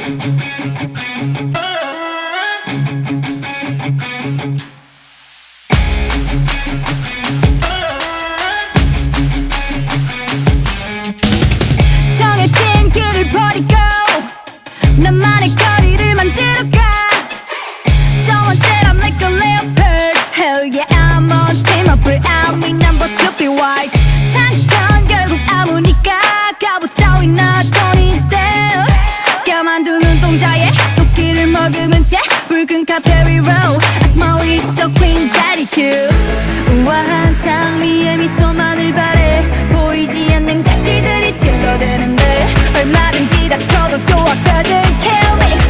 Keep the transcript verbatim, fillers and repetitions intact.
정해진 길을 버리고 나만의 거리를 만들어가. Someone said I'm like a leopard. Hell yeah, I'm on team up. I'm in number two be white. 상처는 결국 아무니까 갑옷 따윈 나 don't 돼. 껴만두 눈동자에 도끼를 머금은 채 붉은 카페리 로우. I smile with the queen's attitude. 우아한 장미의 미소만을 바래. 보이지 않는 가시들이 찔러대는데 얼마든지 다쳐도 좋아 doesn't kill me.